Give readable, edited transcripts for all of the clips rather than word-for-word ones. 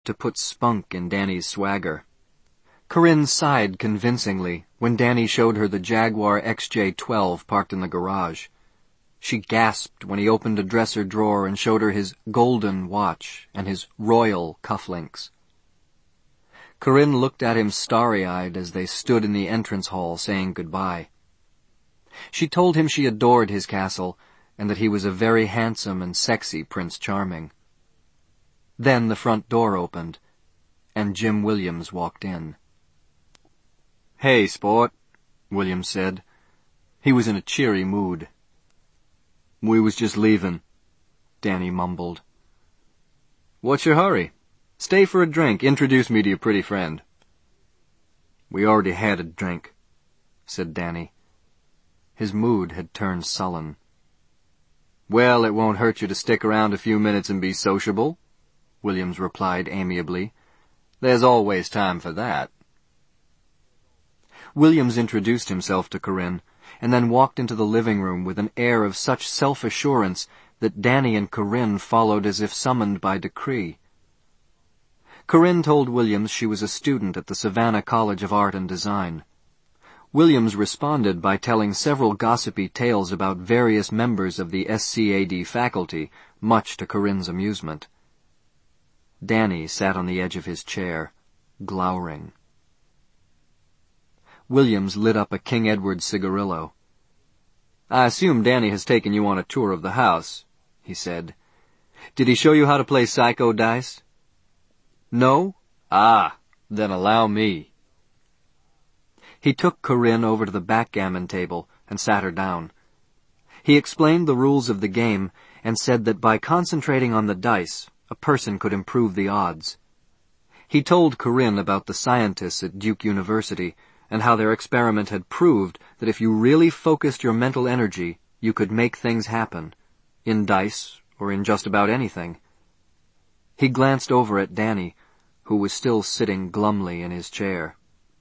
to put spunk in Danny's swagger. Corinne sighed convincingly when Danny showed her the Jaguar XJ12 parked in the garage. She gasped when he opened a dresser drawer and showed her his golden watch and his royal cufflinks. Corinne looked at him starry-eyed as they stood in the entrance hall saying goodbye. She told him she adored his castle and that he was a very handsome and sexy Prince Charming. Then the front door opened, and Jim Williams walked in. "Hey, sport," Williams said. He was in a cheery mood. "We was just leaving," Danny mumbled. "What's your hurry? Stay for a drink. Introduce me to your pretty friend." "We already had a drink," said Danny. His mood had turned sullen. "Well, it won't hurt you to stick around a few minutes and be sociable," Williams replied amiably. "There's always time for that." Williams introduced himself to Corinne, and then walked into the living room with an air of such self-assurance that Danny and Corinne followed as if summoned by decree. Corinne told Williams she was a student at the Savannah College of Art and Design. Williams responded by telling several gossipy tales about various members of the SCAD faculty, much to Corinne's amusement. Danny sat on the edge of his chair, glowering. Williams lit up a King Edward cigarillo. "I assume Danny has taken you on a tour of the house," he said. "Did he show you how to play psycho dice?" "No? Ah, then allow me." He took Corinne over to the backgammon table and sat her down. He explained the rules of the game and said that by concentrating on the dice, a person could improve the odds. He told Corinne about the scientists at Duke University and how their experiment had proved that if you really focused your mental energy, you could make things happen, in dice or in just about anything. He glanced over at Danny, who was still sitting glumly in his chair.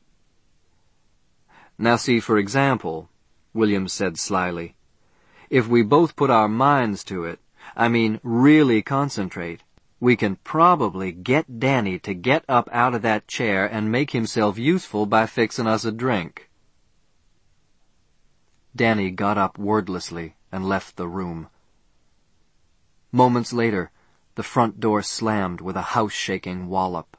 "Now see, for example," Williams said slyly, "if we both put our minds to it, really concentrate, we can probably get Danny to get up out of that chair and make himself useful by fixing us a drink." Danny got up wordlessly and left the room. Moments later, the front door slammed with a house-shaking wallop.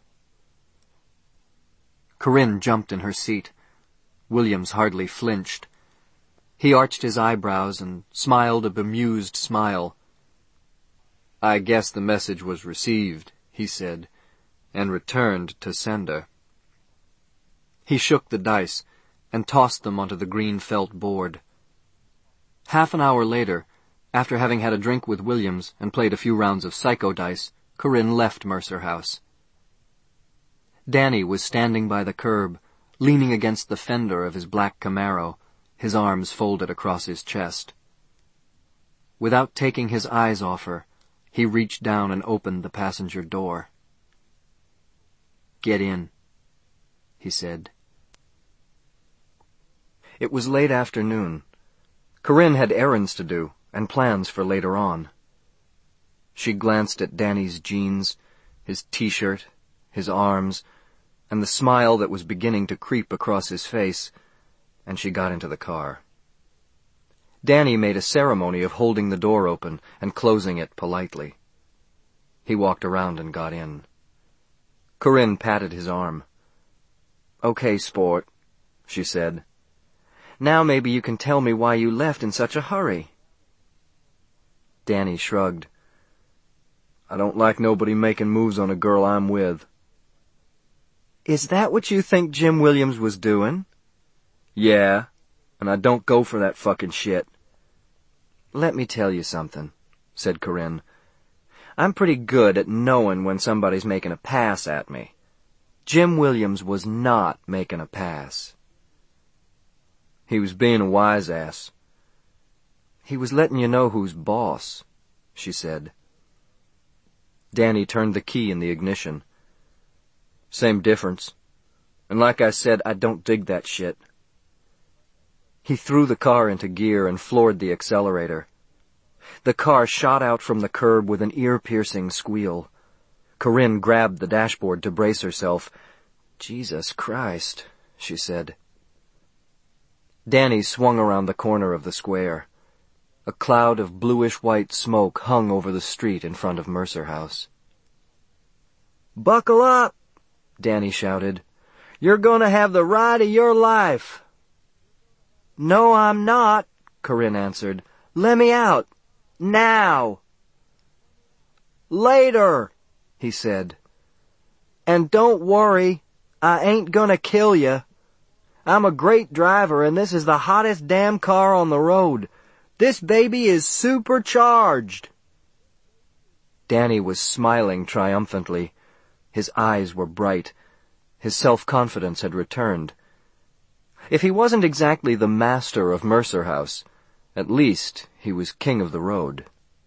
Corinne jumped in her seat. Williams hardly flinched. He arched his eyebrows and smiled a bemused smile. "I guess the message was received," he said, and returned to sender. He shook the dice and tossed them onto the green felt board. Half an hour later, after having had a drink with Williams and played a few rounds of psycho dice, Corinne left Mercer House. Danny was standing by the curb, leaning against the fender of his black Camaro, his arms folded across his chest. Without taking his eyes off her, he reached down and opened the passenger door. "Get in," he said. It was late afternoon. Corinne had errands to do and plans for later on. She glanced at Danny's jeans, his t-shirt, his arms, and the smile that was beginning to creep across his face, and she got into the car. Danny made a ceremony of holding the door open and closing it politely. He walked around and got in. Corinne patted his arm. "Okay, sport," she said. "Now maybe you can tell me why you left in such a hurry." Danny shrugged. "I don't like nobody making moves on a girl I'm with." "Is that what you think Jim Williams was doing?" "Yeah, and I don't go for that fucking shit." "Let me tell you something," said Corinne. "I'm pretty good at knowing when somebody's making a pass at me. Jim Williams was not making a pass." "He was being a wise ass." "He was letting you know who's boss," she said. Danny turned the key in the ignition. "Same difference. And like I said, I don't dig that shit." He threw the car into gear and floored the accelerator. The car shot out from the curb with an ear-piercing squeal. Corinne grabbed the dashboard to brace herself. "Jesus Christ," she said. Danny swung around the corner of the square. A cloud of bluish-white smoke hung over the street in front of Mercer House. "Buckle up," Danny shouted. "You're going to have the ride of your life." "No, I'm not," Corinne answered. "Let me out. Now." "Later," he said. "And don't worry, I ain't gonna kill you. I'm a great driver, and this is the hottest damn car on the road. This baby is supercharged." Danny was smiling triumphantly. His eyes were bright. His self-confidence had returned. If he wasn't exactly the master of Mercer House, at least he was king of the road.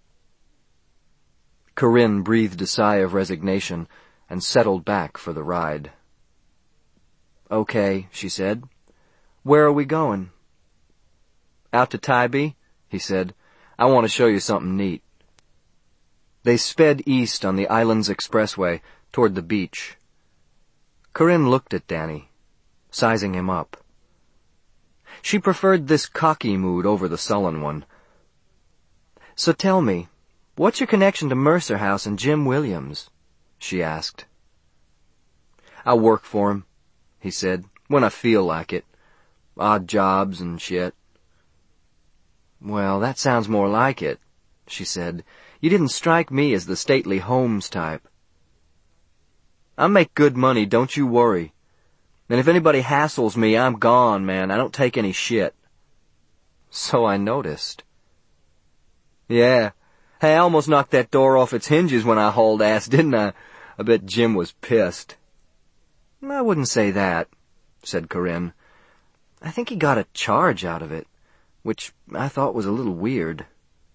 Corinne breathed a sigh of resignation and settled back for the ride. "Okay," she said. "Where are we going?" "Out to Tybee," he said. "I want to show you something neat." They sped east on the island's expressway toward the beach. Corinne looked at Danny, sizing him up. She preferred this cocky mood over the sullen one. "So tell me, what's your connection to Mercer House and Jim Williams?" she asked. "I work for him," he said, "when I feel like it. Odd jobs and shit." "Well, that sounds more like it," she said. "You didn't strike me as the stately Holmes type." "I make good money, don't you worry. And if anybody hassles me, I'm gone, man. I don't take any shit." "So I noticed." "Yeah. Hey, I almost knocked that door off its hinges when I hauled ass, didn't I? I bet Jim was pissed." "I wouldn't say that," said Corinne. "I think he got a charge out of it, which I thought was a little weird."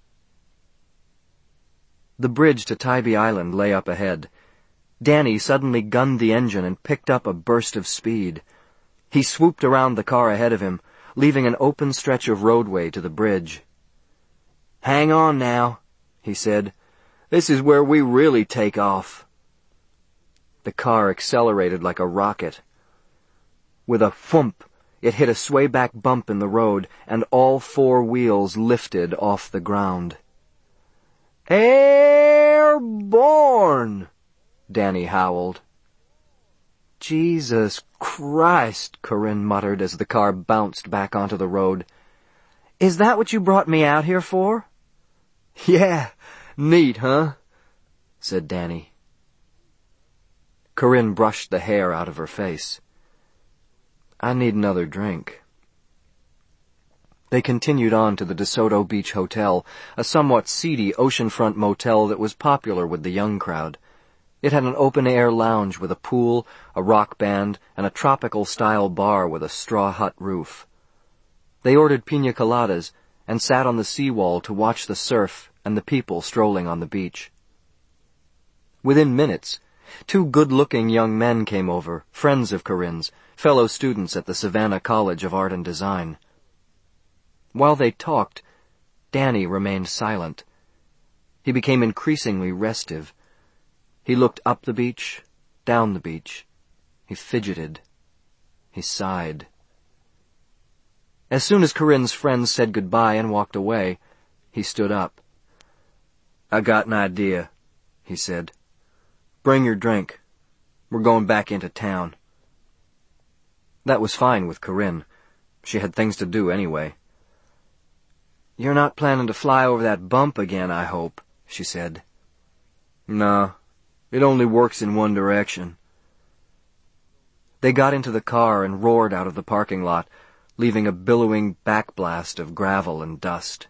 The bridge to Tybee Island lay up ahead. Danny suddenly gunned the engine and picked up a burst of speed. He swooped around the car ahead of him, leaving an open stretch of roadway to the bridge. "Hang on now," he said. "This is where we really take off." The car accelerated like a rocket. With a thump, it hit a swayback bump in the road, and all four wheels lifted off the ground. "Airborne!" Danny howled. "Jesus Christ," Corinne muttered as the car bounced back onto the road. "Is that what you brought me out here for?" "Yeah, neat, huh?" said Danny. Corinne brushed the hair out of her face. "I need another drink." They continued on to the DeSoto Beach Hotel, a somewhat seedy oceanfront motel that was popular with the young crowd. It had an open-air lounge with a pool, a rock band, and a tropical-style bar with a straw hut roof. They ordered piña coladas and sat on the seawall to watch the surf and the people strolling on the beach. Within minutes, two good-looking young men came over, friends of Corinne's, fellow students at the Savannah College of Art and Design. While they talked, Danny remained silent. He became increasingly restive. He looked up the beach, down the beach. He fidgeted. He sighed. As soon as Corinne's friends said goodbye and walked away, he stood up. "I got an idea," he said. "Bring your drink. We're going back into town." That was fine with Corinne. She had things to do anyway. "You're not planning to fly over that bump again, I hope," she said. "Nah. It only works in one direction." They got into the car and roared out of the parking lot, leaving a billowing backblast of gravel and dust.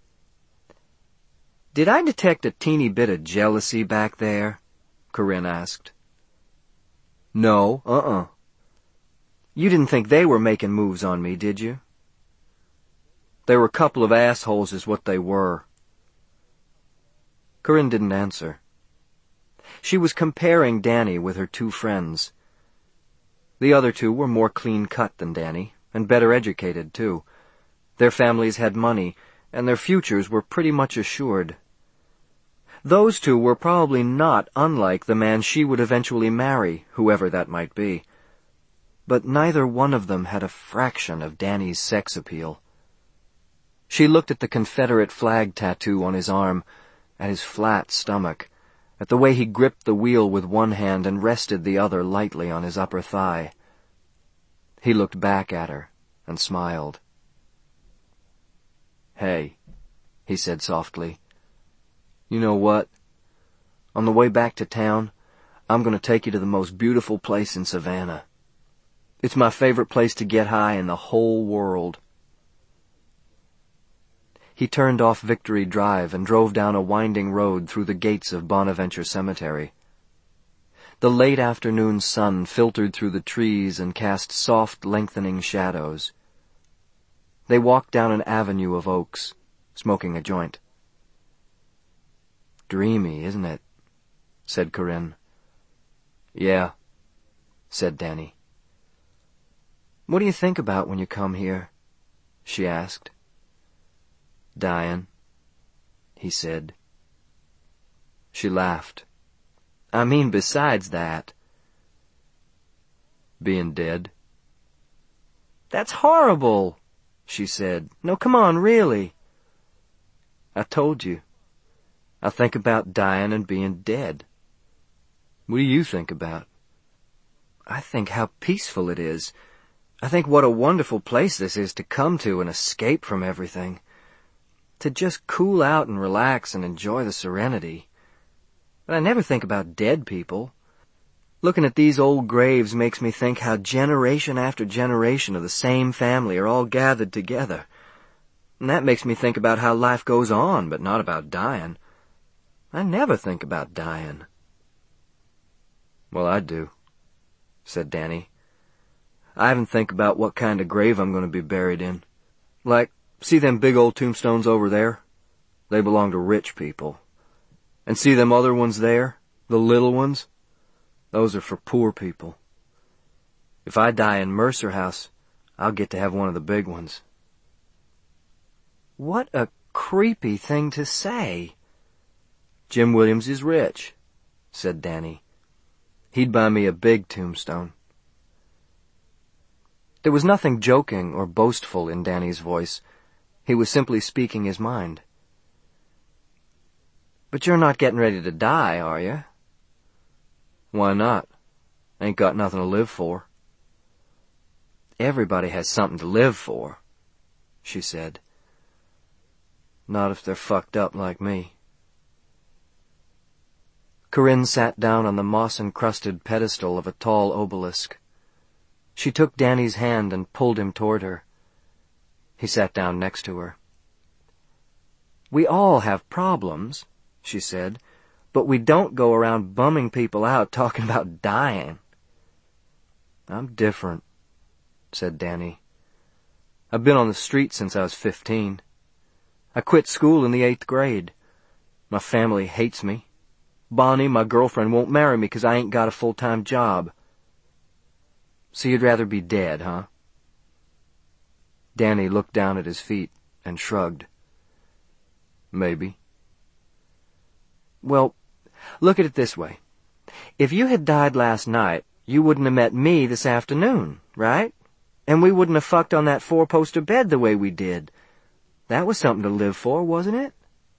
"Did I detect a teeny bit of jealousy back there?" Corinne asked. "No, You didn't think they were making moves on me, did you?" "They were a couple of assholes is what they were." Corinne didn't answer. She was comparing Danny with her two friends. The other two were more clean-cut than Danny, and better educated, too. Their families had money, and their futures were pretty much assured. Those two were probably not unlike the man she would eventually marry, whoever that might be. But neither one of them had a fraction of Danny's sex appeal. She looked at the Confederate flag tattoo on his arm, at his flat stomach, at the way he gripped the wheel with one hand and rested the other lightly on his upper thigh. He looked back at her and smiled. "Hey," he said softly. "You know what? On the way back to town, I'm going to take you to the most beautiful place in Savannah. It's my favorite place to get high in the whole world." He turned off Victory Drive and drove down a winding road through the gates of Bonaventure Cemetery. The late afternoon sun filtered through the trees and cast soft, lengthening shadows. They walked down an avenue of oaks, smoking a joint. "Dreamy, isn't it?" said Corinne. "Yeah," said Danny. "What do you think about when you come here?" she asked. "Dying," he said. She laughed. "I mean besides that." "Being dead." "That's horrible," she said. "No, come on, really." "I told you. I think about dying and being dead. What do you think about?" "I think how peaceful it is. I think what a wonderful place this is to come to and escape from everything. To just cool out and relax and enjoy the serenity. But I never think about dead people. Looking at these old graves makes me think how generation after generation of the same family are all gathered together. And that makes me think about how life goes on, but not about dying. I never think about dying." "Well, I do," said Danny. "I even think about what kind of grave I'm going to be buried in. Like, see them big old tombstones over there? They belong to rich people. And see them other ones there, the little ones? Those are for poor people. If I die in Mercer House, I'll get to have one of the big ones." "What a creepy thing to say." "Jim Williams is rich," said Danny. "He'd buy me a big tombstone." There was nothing joking or boastful in Danny's voice. He was simply speaking his mind. "But you're not getting ready to die, are you?" "Why not? Ain't got nothing to live for." "Everybody has something to live for," she said. "Not if they're fucked up like me." Corinne sat down on the moss-encrusted pedestal of a tall obelisk. She took Danny's hand and pulled him toward her. He sat down next to her. "We all have problems," she said, "but we don't go around bumming people out talking about dying." "I'm different," said Danny. "I've been on the street since I was 15. I quit school in the 8th grade. My family hates me. Bonnie, my girlfriend, won't marry me 'cause I ain't got a full-time job." "So you'd rather be dead, huh?" Danny looked down at his feet and shrugged. "Maybe." "Well, look at it this way. If you had died last night, you wouldn't have met me this afternoon, right? And we wouldn't have fucked on that 4-poster bed the way we did. That was something to live for, wasn't it?"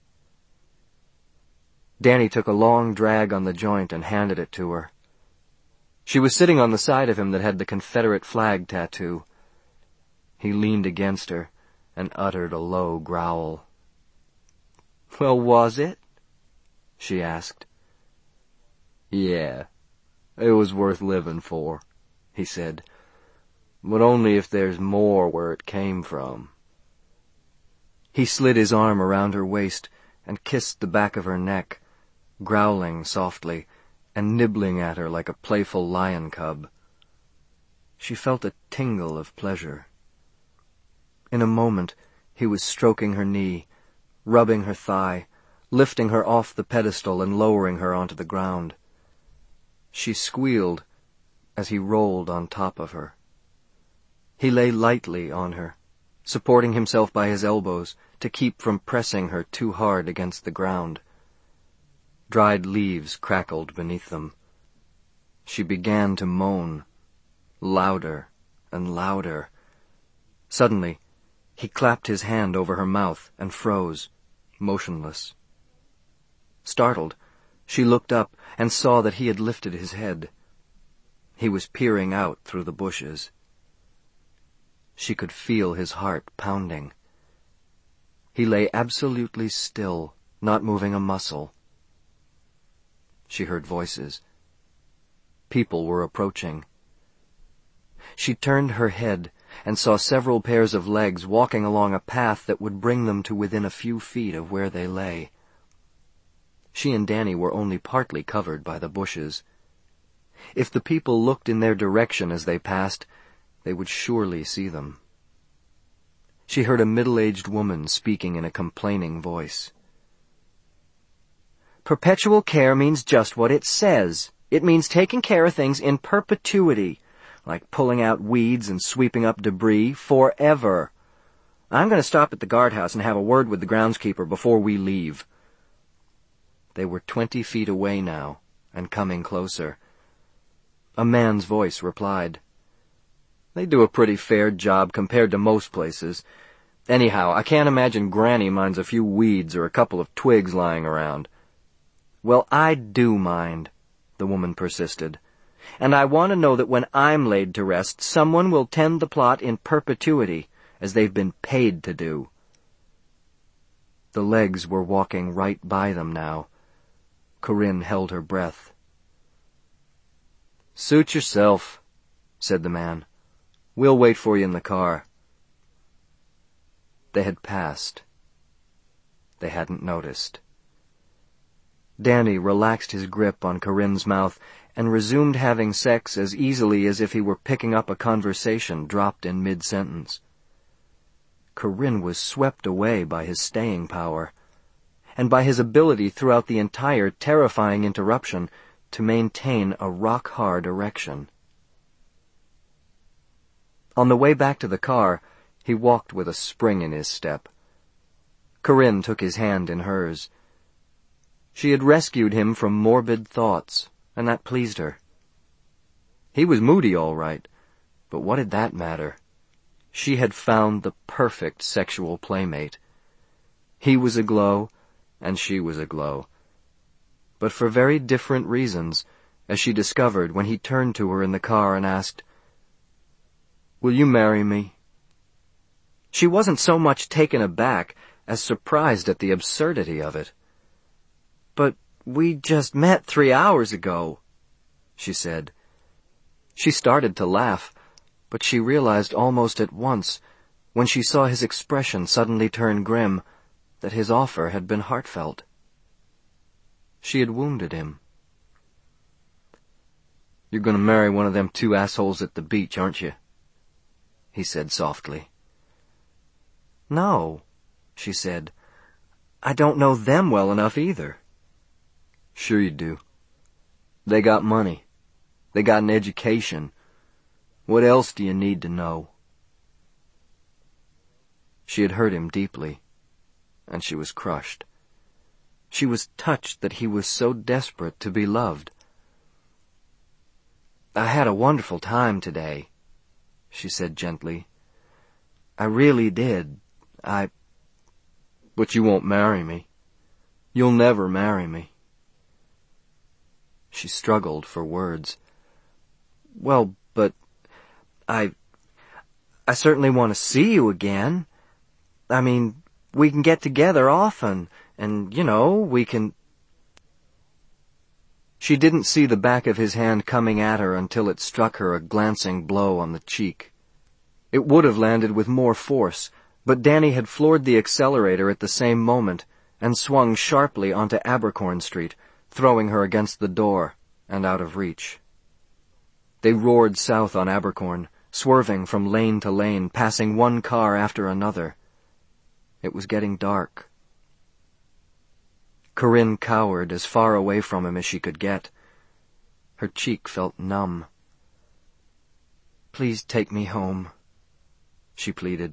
Danny took a long drag on the joint and handed it to her. She was sitting on the side of him that had the Confederate flag tattoo. He leaned against her and uttered a low growl. "Well, was it?" she asked. "Yeah, it was worth living for," he said. "But only if there's more where it came from." He slid his arm around her waist and kissed the back of her neck, growling softly and nibbling at her like a playful lion cub. She felt a tingle of pleasure. In a moment, he was stroking her knee, rubbing her thigh, lifting her off the pedestal and lowering her onto the ground. She squealed as he rolled on top of her. He lay lightly on her, supporting himself by his elbows to keep from pressing her too hard against the ground. Dried leaves crackled beneath them. She began to moan, louder and louder. Suddenly, he clapped his hand over her mouth and froze, motionless. Startled, she looked up and saw that he had lifted his head. He was peering out through the bushes. She could feel his heart pounding. He lay absolutely still, not moving a muscle. She heard voices. People were approaching. She turned her head and saw several pairs of legs walking along a path that would bring them to within a few feet of where they lay. She and Danny were only partly covered by the bushes. If the people looked in their direction as they passed, they would surely see them. She heard a middle-aged woman speaking in a complaining voice. Perpetual care means just what it says. It means taking care of things in perpetuity, like pulling out weeds and sweeping up debris forever. I'm going to stop at the guardhouse and have a word with the groundskeeper before we leave. They were 20 feet away now, and coming closer. A man's voice replied. They do a pretty fair job compared to most places. Anyhow, I can't imagine Granny minds a few weeds or a couple of twigs lying around. Well, I do mind, the woman persisted. And I want to know that when I'm laid to rest, someone will tend the plot in perpetuity, as they've been paid to do. The legs were walking right by them now. Corinne held her breath. "Suit yourself," said the man. "We'll wait for you in the car." They had passed. They hadn't noticed. Danny relaxed his grip on Corinne's mouth and resumed having sex as easily as if he were picking up a conversation dropped in mid-sentence. Corinne was swept away by his staying power, and by his ability throughout the entire terrifying interruption to maintain a rock-hard erection. On the way back to the car, he walked with a spring in his step. Corinne took his hand in hers. She had rescued him from morbid thoughts, and that pleased her. He was moody, all right, but what did that matter? She had found the perfect sexual playmate. He was aglow, and she was aglow. But for very different reasons, as she discovered when he turned to her in the car and asked, "Will you marry me?" She wasn't so much taken aback as surprised at the absurdity of it. "But we just met 3 hours ago," she said. She started to laugh, but she realized almost at once, when she saw his expression suddenly turn grim, that his offer had been heartfelt. She had wounded him. "You're going to marry one of them two assholes at the beach, aren't you?" he said softly. "No," she said. "I don't know them well enough either." "Sure you do. They got money. They got an education. What else do you need to know?" She had hurt him deeply, and she was crushed. She was touched that he was so desperate to be loved. "I had a wonderful time today," she said gently. "I really did. But you won't marry me. You'll never marry me." She struggled for words. "Well, but I certainly want to see you again. I mean, we can get together often, and, we can—" She didn't see the back of his hand coming at her until it struck her a glancing blow on the cheek. It would have landed with more force, but Danny had floored the accelerator at the same moment and swung sharply onto Abercorn Street, throwing her against the door and out of reach. They roared south on Abercorn, swerving from lane to lane, passing one car after another. It was getting dark. Corinne cowered as far away from him as she could get. Her cheek felt numb. "Please take me home," she pleaded.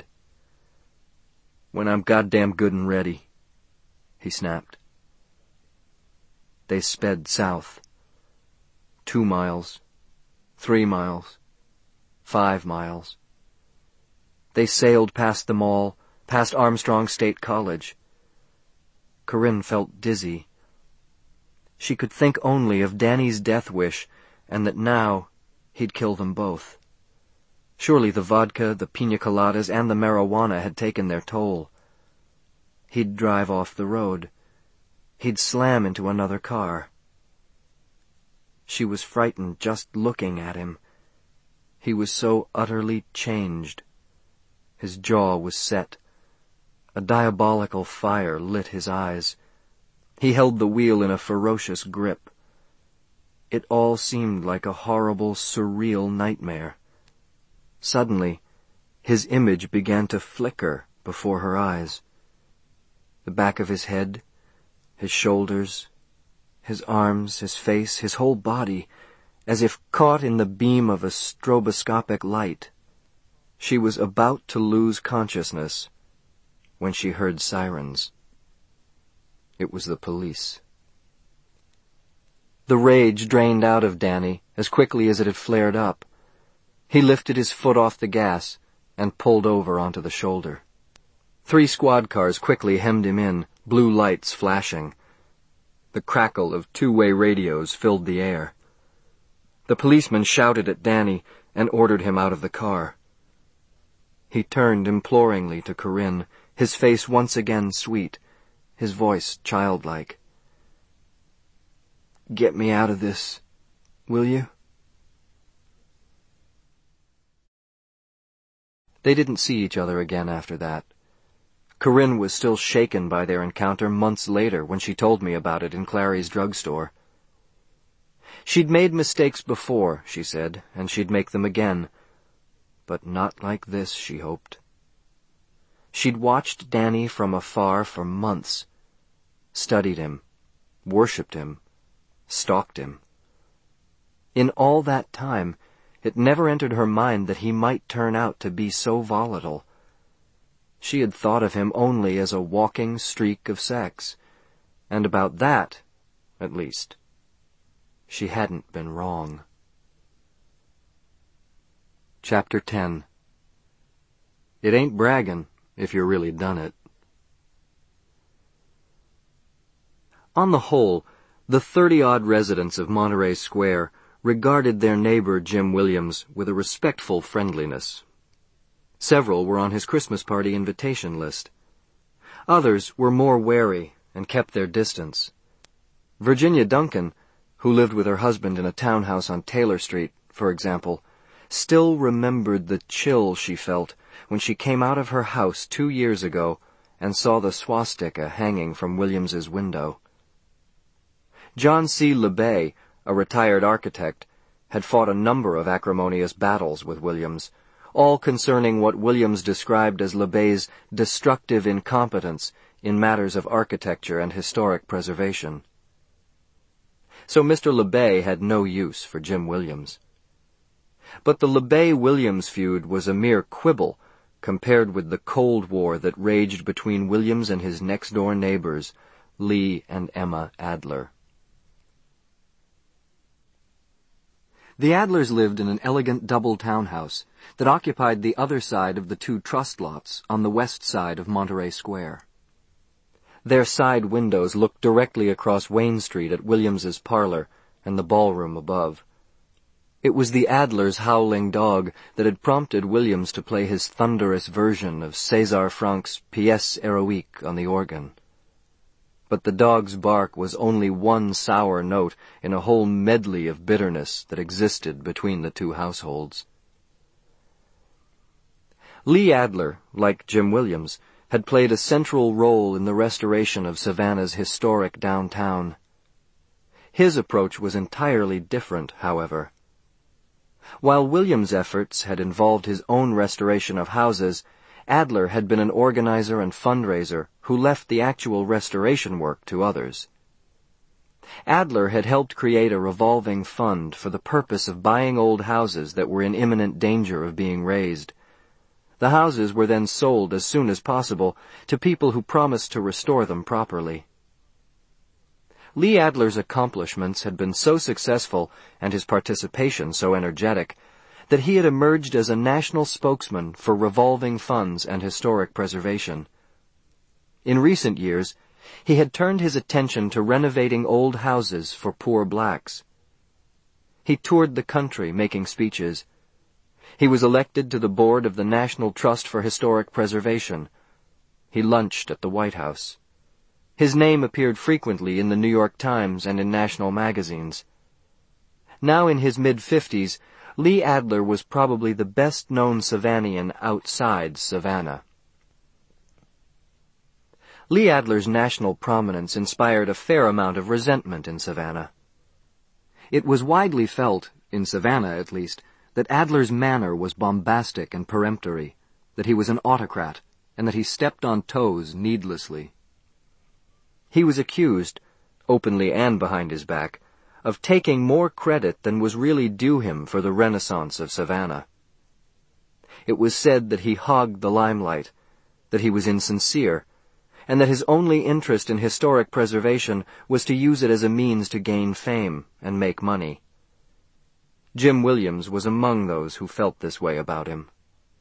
"When I'm goddamn good and ready," he snapped. They sped south. 2 miles, 3 miles, 5 miles. They sailed past the mall, past Armstrong State College. Corinne felt dizzy. She could think only of Danny's death wish, and that now he'd kill them both. Surely the vodka, the pina coladas, and the marijuana had taken their toll. He'd drive off the road. He'd slam into another car. She was frightened just looking at him. He was so utterly changed. His jaw was set. A diabolical fire lit his eyes. He held the wheel in a ferocious grip. It all seemed like a horrible, surreal nightmare. Suddenly, his image began to flicker before her eyes. The back of his head, his shoulders, his arms, his face, his whole body, as if caught in the beam of a stroboscopic light. She was about to lose consciousness when she heard sirens. It was the police. The rage drained out of Danny as quickly as it had flared up. He lifted his foot off the gas and pulled over onto the shoulder. 3 squad cars quickly hemmed him in, blue lights flashing. The crackle of 2-way radios filled the air. The policeman shouted at Danny and ordered him out of the car. He turned imploringly to Corinne, his face once again sweet, his voice childlike. "Get me out of this, will you?" They didn't see each other again after that. Corinne was still shaken by their encounter months later when she told me about it in Clary's drugstore. She'd made mistakes before, she said, and she'd make them again. But not like this, she hoped. She'd watched Danny from afar for months, studied him, worshipped him, stalked him. In all that time, it never entered her mind that he might turn out to be so volatile. She had thought of him only as a walking streak of sex, and about that, at least, she hadn't been wrong. Chapter 10. It ain't braggin' if you're really done it. On the whole, the 30-odd residents of Monterey Square regarded their neighbor Jim Williams with a respectful friendliness. Several were on his Christmas party invitation list. Others were more wary and kept their distance. Virginia Duncan, who lived with her husband in a townhouse on Taylor Street, for example, still remembered the chill she felt when she came out of her house 2 years ago and saw the swastika hanging from Williams's window. John C. LeBay, a retired architect, had fought a number of acrimonious battles with Williams, all concerning what Williams described as LeBay's destructive incompetence in matters of architecture and historic preservation. So Mr. LeBay had no use for Jim Williams. But the LeBay-Williams feud was a mere quibble compared with the Cold War that raged between Williams and his next-door neighbors, Lee and Emma Adler. The Adlers lived in an elegant double townhouse that occupied the other side of the 2 trust lots on the west side of Monterey Square. Their side windows looked directly across Wayne Street at Williams's parlor and the ballroom above. It was the Adlers' howling dog that had prompted Williams to play his thunderous version of César Franck's Pièce Héroïque on the organ. But the dog's bark was only one sour note in a whole medley of bitterness that existed between the 2 households. Lee Adler, like Jim Williams, had played a central role in the restoration of Savannah's historic downtown. His approach was entirely different, however. While Williams' efforts had involved his own restoration of houses, Adler had been an organizer and fundraiser who left the actual restoration work to others. Adler had helped create a revolving fund for the purpose of buying old houses that were in imminent danger of being razed. The houses were then sold as soon as possible to people who promised to restore them properly. Lee Adler's accomplishments had been so successful and his participation so energetic that he had emerged as a national spokesman for revolving funds and historic preservation. In recent years, he had turned his attention to renovating old houses for poor blacks. He toured the country making speeches. He was elected to the board of the National Trust for Historic Preservation. He lunched at the White House. His name appeared frequently in the New York Times and in national magazines. Now in his mid-50s, Lee Adler was probably the best-known Savannian outside Savannah. Lee Adler's national prominence inspired a fair amount of resentment in Savannah. It was widely felt, in Savannah at least, that Adler's manner was bombastic and peremptory, that he was an autocrat, and that he stepped on toes needlessly. He was accused, openly and behind his back, of taking more credit than was really due him for the renaissance of Savannah. It was said that he hogged the limelight, that he was insincere, and that his only interest in historic preservation was to use it as a means to gain fame and make money. Jim Williams was among those who felt this way about him.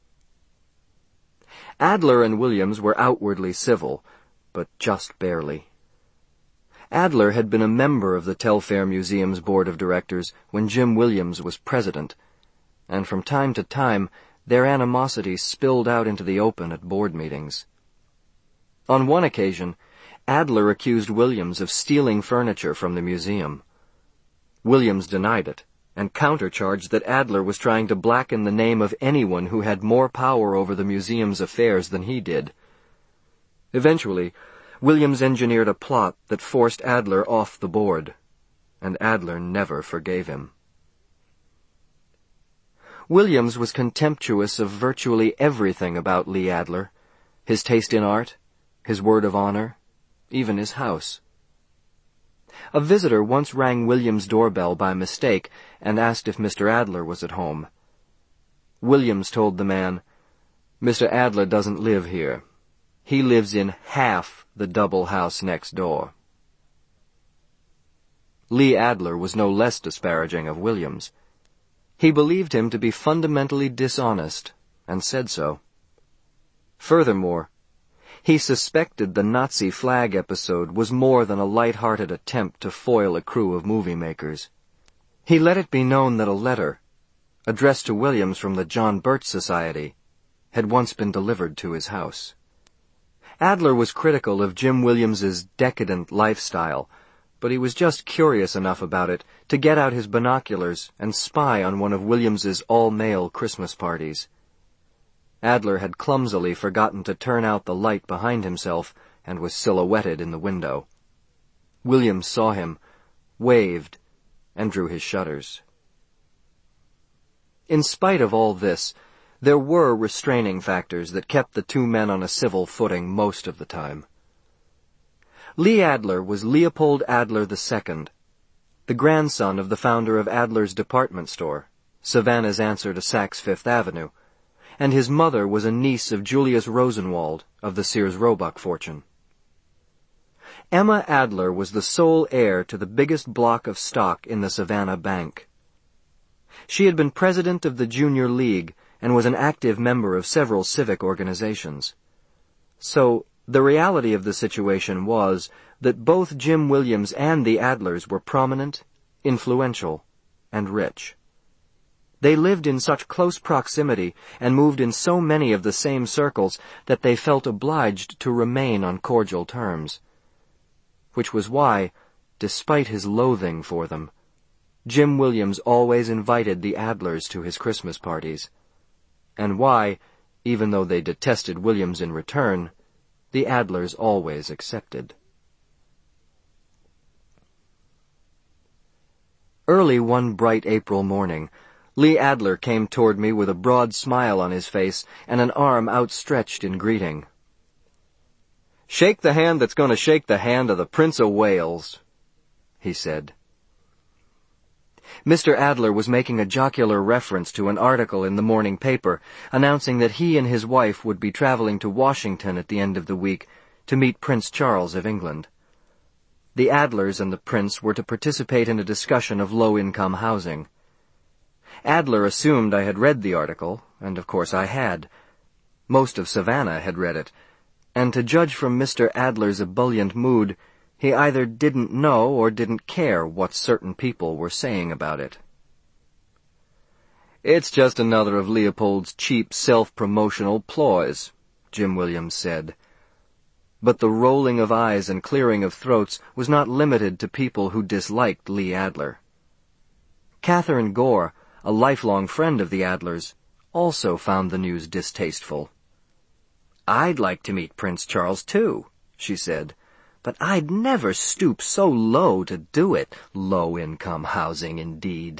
Adler and Williams were outwardly civil, but just barely. Adler had been a member of the Telfair Museum's board of directors when Jim Williams was president, and from time to time their animosity spilled out into the open at board meetings. On one occasion, Adler accused Williams of stealing furniture from the museum. Williams denied it, and countercharged that Adler was trying to blacken the name of anyone who had more power over the museum's affairs than he did. Eventually, Williams engineered a plot that forced Adler off the board, and Adler never forgave him. Williams was contemptuous of virtually everything about Lee Adler, his taste in art, his word of honor, even his house. A visitor once rang Williams' doorbell by mistake and asked if Mr. Adler was at home. Williams told the man, "Mr. Adler doesn't live here. He lives in half the double house next door." Lee Adler was no less disparaging of Williams. He believed him to be fundamentally dishonest, and said so. Furthermore, he suspected the Nazi flag episode was more than a light-hearted attempt to foil a crew of movie makers. He let it be known that a letter, addressed to Williams from the John Birch Society, had once been delivered to his house. Adler was critical of Jim Williams's decadent lifestyle, but he was just curious enough about it to get out his binoculars and spy on one of Williams's all-male Christmas parties. Adler had clumsily forgotten to turn out the light behind himself and was silhouetted in the window. Williams saw him, waved, and drew his shutters. In spite of all this, there were restraining factors that kept the two men on a civil footing most of the time. Lee Adler was Leopold Adler II, the grandson of the founder of Adler's department store, Savannah's answer to Saks Fifth Avenue, and his mother was a niece of Julius Rosenwald of the Sears Roebuck fortune. Emma Adler was the sole heir to the biggest block of stock in the Savannah Bank. She had been president of the Junior League and was an active member of several civic organizations. So, the reality of the situation was that both Jim Williams and the Adlers were prominent, influential, and rich. They lived in such close proximity and moved in so many of the same circles that they felt obliged to remain on cordial terms. Which was why, despite his loathing for them, Jim Williams always invited the Adlers to his Christmas parties, and why, even though they detested Williams in return, the Adlers always accepted. Early one bright April morning, Lee Adler came toward me with a broad smile on his face and an arm outstretched in greeting. "Shake the hand that's going to shake the hand of the Prince of Wales," he said. Mr. Adler was making a jocular reference to an article in the morning paper announcing that he and his wife would be traveling to Washington at the end of the week to meet Prince Charles of England. The Adlers and the Prince were to participate in a discussion of low-income housing. Adler assumed I had read the article, and of course I had. Most of Savannah had read it, and to judge from Mr. Adler's ebullient mood, he either didn't know or didn't care what certain people were saying about it. "It's just another of Leopold's cheap self-promotional ploys," Jim Williams said. But the rolling of eyes and clearing of throats was not limited to people who disliked Lee Adler. Catherine Gore, a lifelong friend of the Adlers, also found the news distasteful. "I'd like to meet Prince Charles, too," she said, "but I'd never stoop so low to do it. Low-income housing, indeed."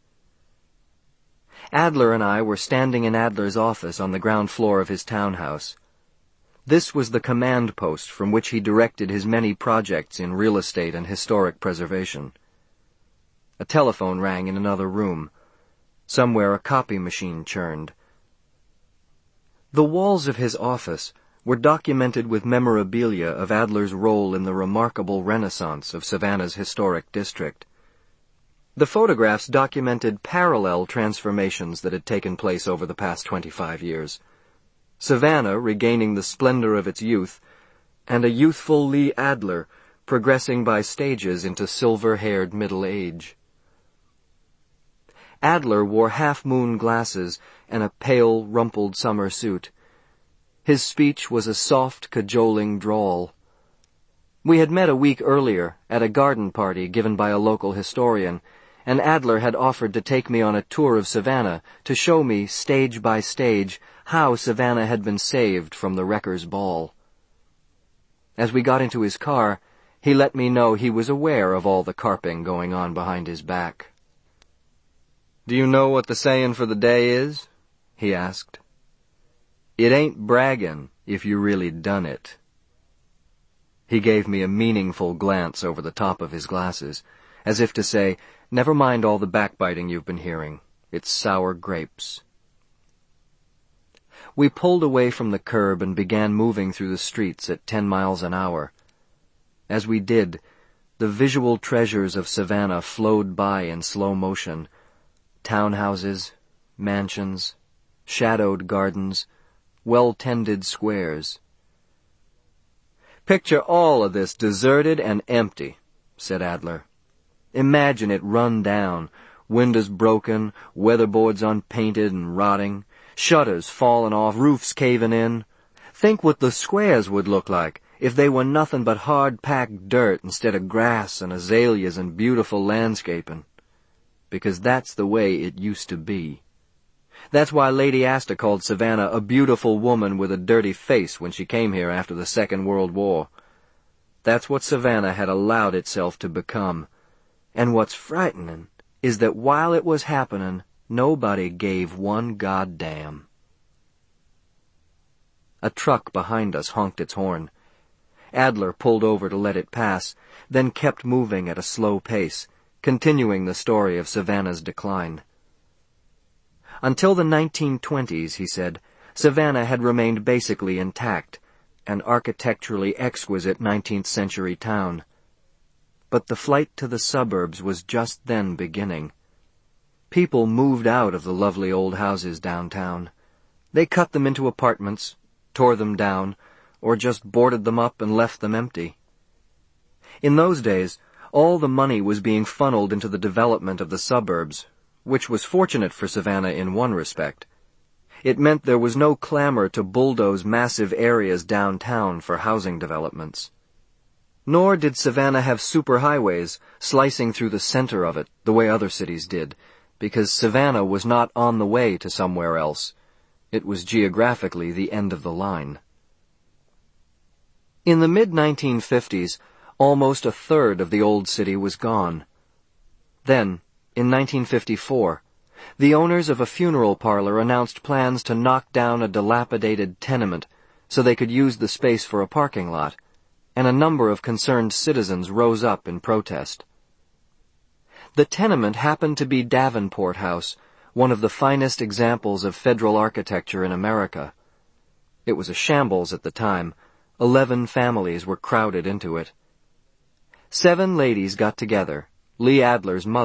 Adler and I were standing in Adler's office on the ground floor of his townhouse. This was the command post from which he directed his many projects in real estate and historic preservation. A telephone rang in another room. Somewhere a copy machine churned. The walls of his office were documented with memorabilia of Adler's role in the remarkable renaissance of Savannah's historic district. The photographs documented parallel transformations that had taken place over the past 25 years. Savannah regaining the splendor of its youth, and a youthful Lee Adler progressing by stages into silver-haired middle age. Adler wore half-moon glasses and a pale, rumpled summer suit. His speech was a soft, cajoling drawl. We had met a week earlier at a garden party given by a local historian, and Adler had offered to take me on a tour of Savannah to show me, stage by stage, how Savannah had been saved from the wrecker's ball. As we got into his car, he let me know he was aware of all the carping going on behind his back. "Do you know what the sayin' for the day is?" he asked. "It ain't braggin' if you really done it." He gave me a meaningful glance over the top of his glasses, as if to say, "Never mind all the backbiting you've been hearing. It's sour grapes." We pulled away from the curb and began moving through the streets at 10 miles an hour. As we did, the visual treasures of Savannah flowed by in slow motion. Townhouses, mansions, shadowed gardens, well-tended squares. "Picture all of this deserted and empty," said Adler. "Imagine it run down, windows broken, weatherboards unpainted and rotting, shutters falling off, roofs caving in. Think what the squares would look like if they were nothing but hard-packed dirt instead of grass and azaleas and beautiful landscaping. Because that's the way it used to be. That's why Lady Astor called Savannah a beautiful woman with a dirty face when she came here after the Second World War. That's what Savannah had allowed itself to become. And what's frightening is that while it was happening, nobody gave one goddamn." A truck behind us honked its horn. Adler pulled over to let it pass, then kept moving at a slow pace, continuing the story of Savannah's decline. Until the 1920s, he said, Savannah had remained basically intact, an architecturally exquisite 19th-century town. But the flight to the suburbs was just then beginning. People moved out of the lovely old houses downtown. They cut them into apartments, tore them down, or just boarded them up and left them empty. In those days, all the money was being funneled into the development of the suburbs, which was fortunate for Savannah in one respect. It meant there was no clamor to bulldoze massive areas downtown for housing developments. Nor did Savannah have superhighways slicing through the center of it the way other cities did, because Savannah was not on the way to somewhere else. It was geographically the end of the line. In the mid-1950s, almost a third of the old city was gone. Then, in 1954, the owners of a funeral parlor announced plans to knock down a dilapidated tenement so they could use the space for a parking lot, and a number of concerned citizens rose up in protest. The tenement happened to be Davenport House, one of the finest examples of federal architecture in America. It was a shambles at the time. 11 families were crowded into it. 7 ladies got together, Lee Adler's mother,